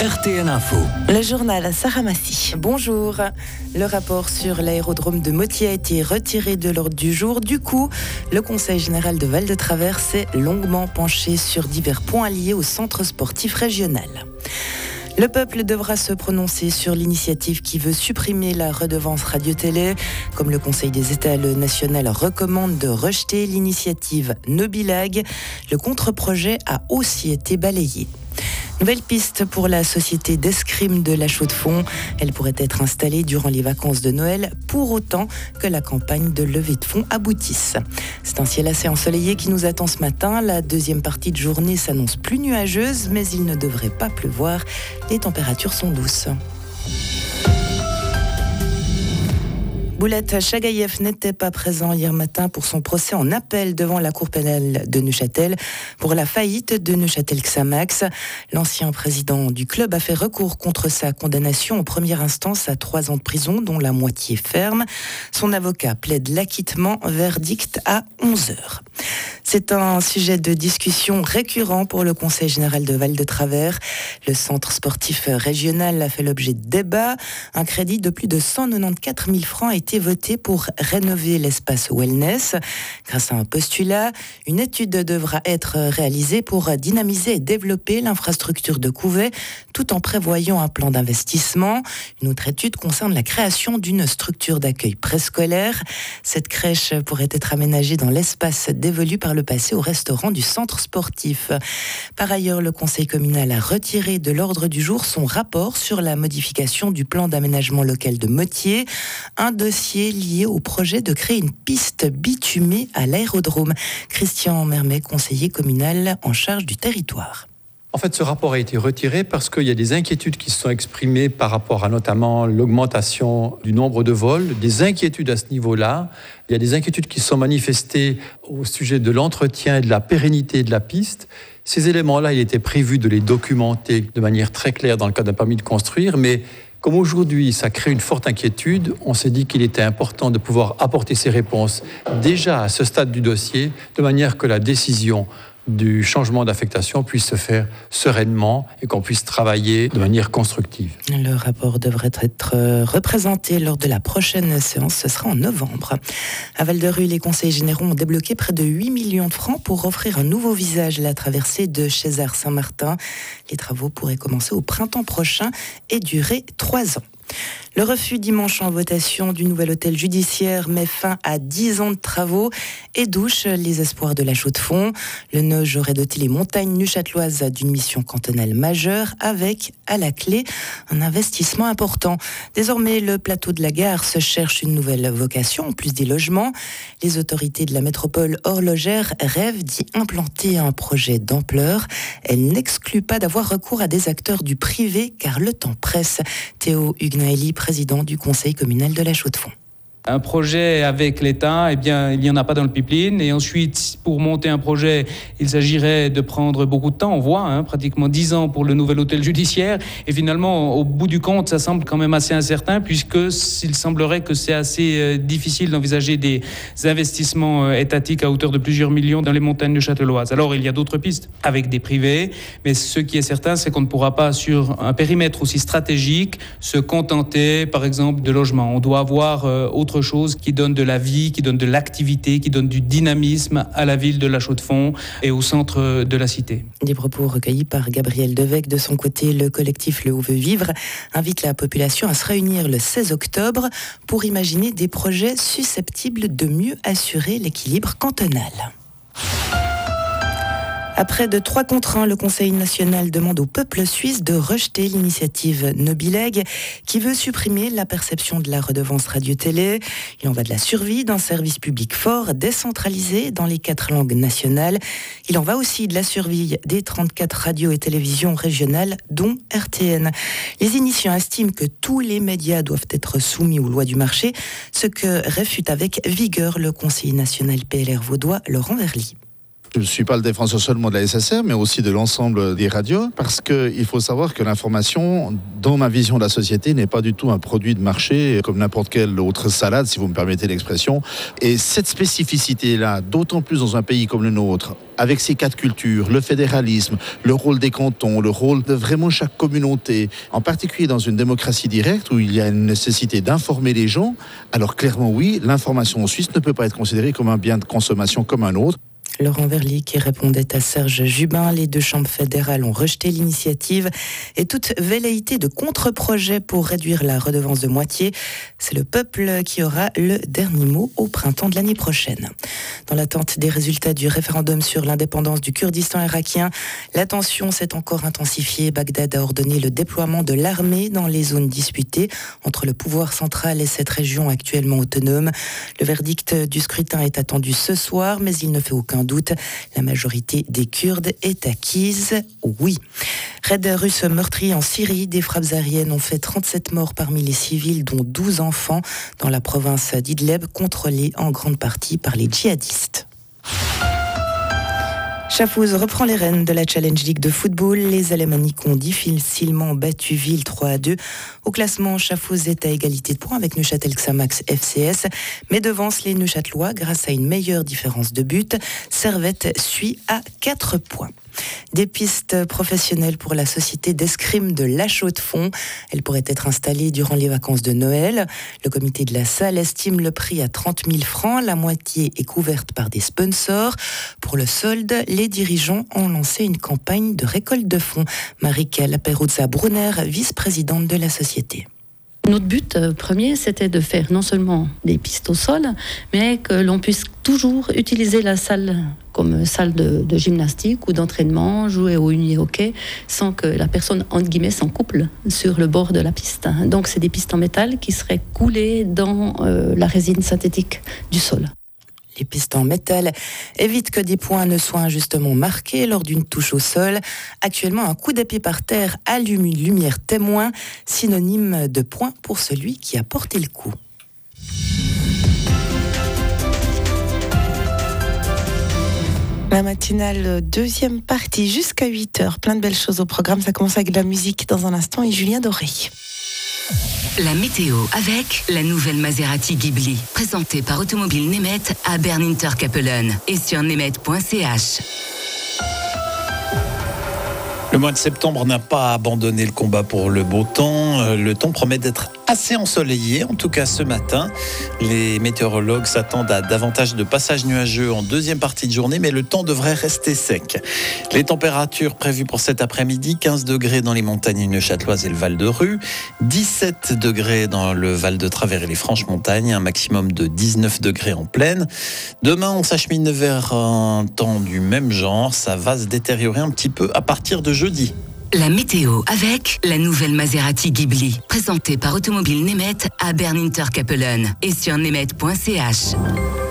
RTN Info. Le journal Sarah Massy. Bonjour. Le rapport sur l'aérodrome de Motier a été retiré de l'ordre du jour. Du coup, le Conseil général de Val-de-Travers s'est longuement penché sur divers points liés au centre sportif régional. Le peuple devra se prononcer sur l'initiative qui veut supprimer la redevance radio-télé. Comme le Conseil des États, le national recommande de rejeter l'initiative Nobilag. Le contre-projet a aussi été balayé. Nouvelle piste pour la société d'escrime de La Chaux-de-Fonds. Elle pourrait être installée durant les vacances de Noël, pour autant que la campagne de levée de fonds aboutisse. C'est un ciel assez ensoleillé qui nous attend ce matin. La deuxième partie de journée s'annonce plus nuageuse, mais il ne devrait pas pleuvoir. Les températures sont douces. Boulette Chagaïev n'était pas présent hier matin pour son procès en appel devant la Cour pénale de Neuchâtel pour la faillite de Neuchâtel-Xamax. L'ancien président du club a fait recours contre sa condamnation en première instance à 3 ans de prison, dont la moitié ferme. Son avocat plaide l'acquittement, verdict à 11h. C'est un sujet de discussion récurrent pour le Conseil général de Val-de-Travers. Le centre sportif régional a fait l'objet de débats. Un crédit de plus de 194 000 francs a été voté pour rénover l'espace wellness. Grâce à un postulat, une étude devra être réalisée pour dynamiser et développer l'infrastructure de couvée tout en prévoyant un plan d'investissement. Une autre étude concerne la création d'une structure d'accueil préscolaire. Cette crèche pourrait être aménagée dans l'espace dévolu par le passé au restaurant du centre sportif. Par ailleurs, le conseil communal a retiré de l'ordre du jour son rapport sur la modification du plan d'aménagement local de Motier, un dossier lié au projet de créer une piste bitumée à l'aérodrome. Christian Mermet, conseiller communal en charge du territoire. En fait, ce rapport a été retiré parce qu'il y a des inquiétudes qui se sont exprimées par rapport à notamment l'augmentation du nombre de vols, des inquiétudes à ce niveau-là. Il y a des inquiétudes qui se sont manifestées au sujet de l'entretien et de la pérennité de la piste. Ces éléments-là, il était prévu de les documenter de manière très claire dans le cadre d'un permis de construire, mais comme aujourd'hui, ça crée une forte inquiétude, on s'est dit qu'il était important de pouvoir apporter ces réponses déjà à ce stade du dossier, de manière que la décision du changement d'affectation puisse se faire sereinement et qu'on puisse travailler de manière constructive. Le rapport devrait être représenté lors de la prochaine séance, ce sera en novembre. À Val-de-Rue, les conseils généraux ont débloqué près de 8 millions de francs pour offrir un nouveau visage à la traversée de Chézard-Saint-Martin. Les travaux pourraient commencer au printemps prochain et durer 3 ans. Le refus dimanche en votation du nouvel hôtel judiciaire met fin à 10 ans de travaux et douche les espoirs de La Chaux-de-Fonds. Le NOJ aurait doté les montagnes neuchâteloises d'une mission cantonale majeure avec, à la clé, un investissement important. Désormais, le plateau de la gare se cherche une nouvelle vocation, en plus des logements. Les autorités de la métropole horlogère rêvent d'y implanter un projet d'ampleur. Elles n'excluent pas d'avoir recours à des acteurs du privé car le temps presse. Théo Hugnaeli, président du conseil communal de La Chaux-de-Fonds. Un projet avec l'État, eh bien, il n'y en a pas dans le pipeline. Et ensuite, pour monter un projet, il s'agirait de prendre beaucoup de temps. On voit pratiquement 10 ans pour le nouvel hôtel judiciaire. Et finalement, au bout du compte, ça semble quand même assez incertain, puisqu'il semblerait que c'est assez difficile d'envisager des investissements étatiques à hauteur de plusieurs millions dans les montagnes neuchâteloises. Alors, il y a d'autres pistes avec des privés. Mais ce qui est certain, c'est qu'on ne pourra pas, sur un périmètre aussi stratégique, se contenter, par exemple, de logements. On doit avoir autre chose qui donne de la vie, qui donne de l'activité, qui donne du dynamisme à la ville de La Chaux-de-Fonds et au centre de la cité. Des propos recueillis par Gabriel Devec. De son côté, le collectif Le Haut Veut Vivre invite la population à se réunir le 16 octobre pour imaginer des projets susceptibles de mieux assurer l'équilibre cantonal. Après de 3 contre 1, le Conseil national demande au peuple suisse de rejeter l'initiative Nobilag qui veut supprimer la perception de la redevance radio-télé. Il en va de la survie d'un service public fort, décentralisé dans les 4 langues nationales. Il en va aussi de la survie des 34 radios et télévisions régionales, dont RTN. Les initiants estiment que tous les médias doivent être soumis aux lois du marché, ce que réfute avec vigueur le Conseiller national PLR vaudois, Laurent Verly. Je ne suis pas le défenseur seulement de la SSR, mais aussi de l'ensemble des radios, parce qu'il faut savoir que l'information, dans ma vision de la société, n'est pas du tout un produit de marché comme n'importe quelle autre salade, si vous me permettez l'expression. Et cette spécificité-là, d'autant plus dans un pays comme le nôtre, avec ses 4 cultures, le fédéralisme, le rôle des cantons, le rôle de vraiment chaque communauté, en particulier dans une démocratie directe où il y a une nécessité d'informer les gens, alors clairement oui, l'information en Suisse ne peut pas être considérée comme un bien de consommation comme un autre. Laurent Verly qui répondait à Serge Jubin. Les 2 chambres fédérales ont rejeté l'initiative et toute velléité de contre-projet pour réduire la redevance de moitié. C'est le peuple qui aura le dernier mot au printemps de l'année prochaine. Dans l'attente des résultats du référendum sur l'indépendance du Kurdistan irakien, la tension s'est encore intensifiée. Bagdad a ordonné le déploiement de l'armée dans les zones disputées entre le pouvoir central et cette région actuellement autonome. Le verdict du scrutin est attendu ce soir, mais il ne fait aucun doute, la majorité des Kurdes est acquise, oui. Raid russe meurtrier en Syrie, des frappes aériennes ont fait 37 morts parmi les civils, dont 12 enfants, dans la province d'Idleb, contrôlée en grande partie par les djihadistes. Schaffhouse reprend les rênes de la Challenge League de football. Les Alémaniques ont difficilement battu Ville 3-2. Au classement, Schaffhouse est à égalité de points avec Neuchâtel Xamax FCS, mais devance les Neuchâtelois grâce à une meilleure différence de but. Servette suit à 4 points. Des pistes professionnelles pour la société d'escrime de La Chaux-de-Fonds. Elle pourrait être installée durant les vacances de Noël. Le comité de la salle estime le prix à 30 000 francs. La moitié est couverte par des sponsors. Pour le solde, les dirigeants ont lancé une campagne de récolte de fonds. Marika Laperuzza-Brunner, vice-présidente de la société. Notre but premier, c'était de faire non seulement des pistes au sol, mais que l'on puisse toujours utiliser la salle comme salle de gymnastique ou d'entraînement, jouer au uni-hockey, sans que la personne, entre guillemets, s'en couple sur le bord de la piste. Donc, c'est des pistes en métal qui seraient coulées dans la résine synthétique du sol. Les pistes en métal évitent que des points ne soient injustement marqués lors d'une touche au sol. Actuellement, un coup d'épée par terre allume une lumière témoin, synonyme de point pour celui qui a porté le coup. La matinale, deuxième partie, jusqu'à 8h. Plein de belles choses au programme. Ça commence avec de la musique dans un instant et Julien Doré. La météo avec la nouvelle Maserati Ghibli, présentée par Automobile Nemeth à Bern-Interkappelen et sur nemeth.ch. Le mois de septembre n'a pas abandonné le combat pour le beau temps. Le temps promet d'être assez ensoleillé, en tout cas ce matin. Les météorologues s'attendent à davantage de passages nuageux en deuxième partie de journée, mais le temps devrait rester sec. Les températures prévues pour cet après-midi, 15 degrés dans les montagnes neuchâteloises et le Val de Rue, 17 degrés dans le Val de Travers et les Franches-Montagnes, un maximum de 19 degrés en plaine. Demain, on s'achemine vers un temps du même genre. Ça va se détériorer un petit peu à partir de jeudi. La météo avec la nouvelle Maserati Ghibli, présentée par Automobile Nemeth à Bern-Interkappelen et sur nemeth.ch.